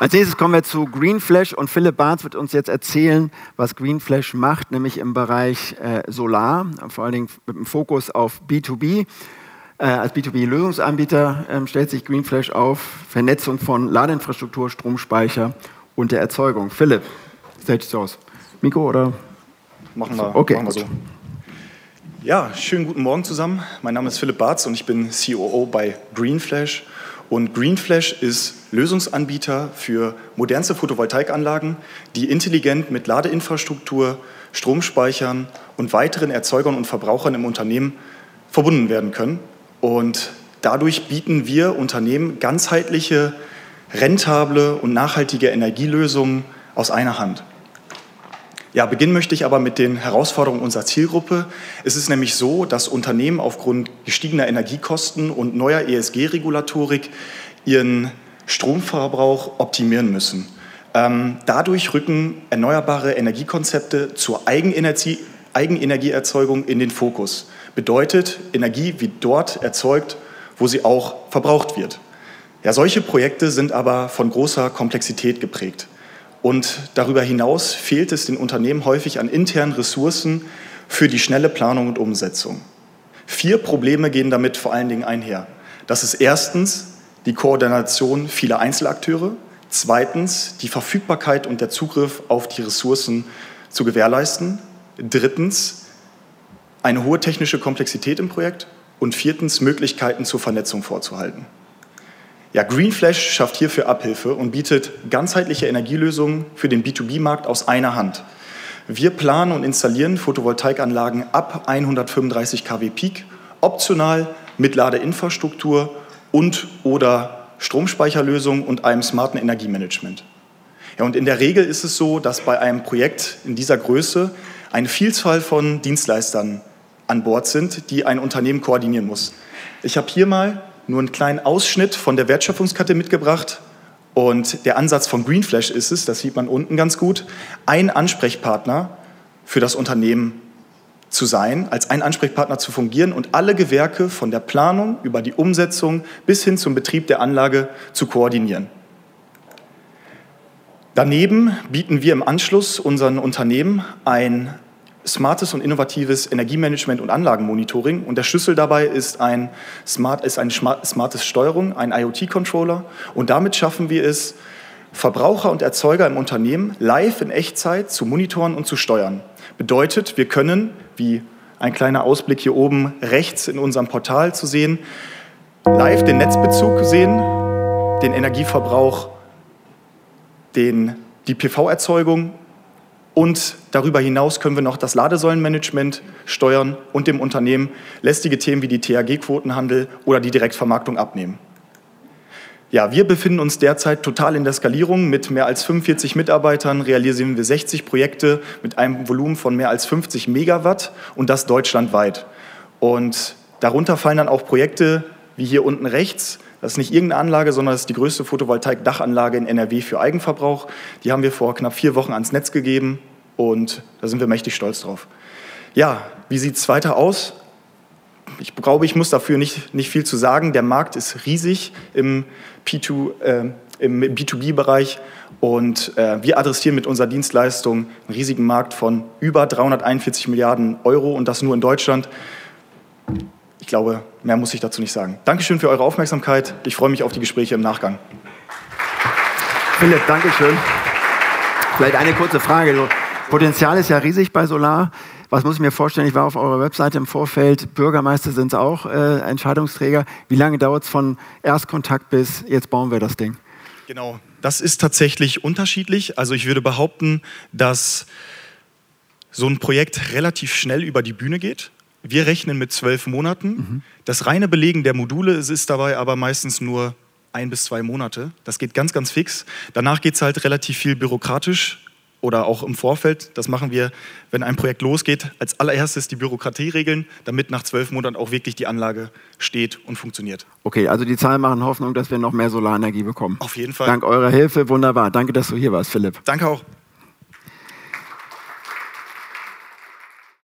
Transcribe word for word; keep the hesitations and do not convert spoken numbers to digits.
Als nächstes kommen wir zu GreenFlash und Philipp Barth wird uns jetzt erzählen, was GreenFlash macht, nämlich im Bereich äh, Solar, vor allen Dingen mit dem Fokus auf B zwei B. Äh, als B zwei B-Lösungsanbieter äh, stellt sich GreenFlash auf Vernetzung von Ladeinfrastruktur, Stromspeicher und der Erzeugung. Philipp, stage is yours. Mikro oder? Machen wir, okay, machen wir so. Ja, schönen guten Morgen zusammen. Mein Name ist Philipp Barth und ich bin C O O bei GreenFlash. Und GreenFlash ist Lösungsanbieter für modernste Photovoltaikanlagen, die intelligent mit Ladeinfrastruktur, Stromspeichern und weiteren Erzeugern und Verbrauchern im Unternehmen verbunden werden können. Und dadurch bieten wir Unternehmen ganzheitliche, rentable und nachhaltige Energielösungen aus einer Hand. Ja, beginnen möchte ich aber mit den Herausforderungen unserer Zielgruppe. Es ist nämlich so, dass Unternehmen aufgrund gestiegener Energiekosten und neuer E S G-Regulatorik ihren Stromverbrauch optimieren müssen. Ähm, dadurch rücken erneuerbare Energiekonzepte zur Eigenenergie, Eigenenergieerzeugung in den Fokus. Bedeutet, Energie wird dort erzeugt, wo sie auch verbraucht wird. Ja, solche Projekte sind aber von großer Komplexität geprägt. Und darüber hinaus fehlt es den Unternehmen häufig an internen Ressourcen für die schnelle Planung und Umsetzung. Vier Probleme gehen damit vor allen Dingen einher. Das ist erstens die Koordination vieler Einzelakteure, zweitens die Verfügbarkeit und der Zugriff auf die Ressourcen zu gewährleisten, drittens eine hohe technische Komplexität im Projekt und viertens Möglichkeiten zur Vernetzung vorzuhalten. Ja, GreenFlash schafft hierfür Abhilfe und bietet ganzheitliche Energielösungen für den B zwei B-Markt aus einer Hand. Wir planen und installieren Photovoltaikanlagen ab hundertfünfunddreißig Kilowatt Peak, optional mit Ladeinfrastruktur und oder Stromspeicherlösungen und einem smarten Energiemanagement. Ja, und in der Regel ist es so, dass bei einem Projekt in dieser Größe eine Vielzahl von Dienstleistern an Bord sind, die ein Unternehmen koordinieren muss. Ich habe hier mal nur einen kleinen Ausschnitt von der Wertschöpfungskette mitgebracht. Und der Ansatz von GreenFlash ist es, das sieht man unten ganz gut, ein Ansprechpartner für das Unternehmen zu sein, als ein Ansprechpartner zu fungieren und alle Gewerke von der Planung über die Umsetzung bis hin zum Betrieb der Anlage zu koordinieren. Daneben bieten wir im Anschluss unseren Unternehmen ein smartes und innovatives Energiemanagement und Anlagenmonitoring. Und der Schlüssel dabei ist, ein smart, ist eine smartes Steuerung, ein I O T-Controller. Und damit schaffen wir es, Verbraucher und Erzeuger im Unternehmen live in Echtzeit zu monitoren und zu steuern. Bedeutet, wir können, wie ein kleiner Ausblick hier oben rechts in unserem Portal zu sehen, live den Netzbezug sehen, den Energieverbrauch, den, die P V-Erzeugung. Und darüber hinaus können wir noch das Ladesäulenmanagement steuern und dem Unternehmen lästige Themen wie die T H G-Quotenhandel oder die Direktvermarktung abnehmen. Ja, wir befinden uns derzeit total in der Skalierung. Mit mehr als fünfundvierzig Mitarbeitern realisieren wir sechzig Projekte mit einem Volumen von mehr als fünfzig Megawatt und das deutschlandweit. Und darunter fallen dann auch Projekte wie hier unten rechts. Das ist nicht irgendeine Anlage, sondern das ist die größte Photovoltaik-Dachanlage in N R W für Eigenverbrauch. Die haben wir vor knapp vier Wochen ans Netz gegeben und da sind wir mächtig stolz drauf. Ja, wie sieht es weiter aus? Ich glaube, ich muss dafür nicht, nicht viel zu sagen. Der Markt ist riesig im, P zwei, äh, im B zwei B-Bereich und äh, wir adressieren mit unserer Dienstleistung einen riesigen Markt von über dreihunderteinundvierzig Milliarden Euro und das nur in Deutschland. Ich glaube, mehr muss ich dazu nicht sagen. Dankeschön für eure Aufmerksamkeit. Ich freue mich auf die Gespräche im Nachgang. Philipp, Dankeschön. Vielleicht eine kurze Frage. Potenzial ist ja riesig bei Solar. Was muss ich mir vorstellen? Ich war auf eurer Webseite im Vorfeld. Bürgermeister sind auch äh, Entscheidungsträger. Wie lange dauert es von Erstkontakt bis jetzt bauen wir das Ding? Genau, das ist tatsächlich unterschiedlich. Also ich würde behaupten, dass so ein Projekt relativ schnell über die Bühne geht. Wir rechnen mit zwölf Monaten. Mhm. Das reine Belegen der Module es ist dabei aber meistens nur ein bis zwei Monate. Das geht ganz, ganz fix. Danach geht es halt relativ viel bürokratisch oder auch im Vorfeld. Das machen wir, wenn ein Projekt losgeht, als allererstes die Bürokratie regeln, damit nach zwölf Monaten auch wirklich die Anlage steht und funktioniert. Okay, also die Zahlen machen Hoffnung, dass wir noch mehr Solarenergie bekommen. Auf jeden Fall. Dank eurer Hilfe, wunderbar. Danke, dass du hier warst, Philipp. Danke auch.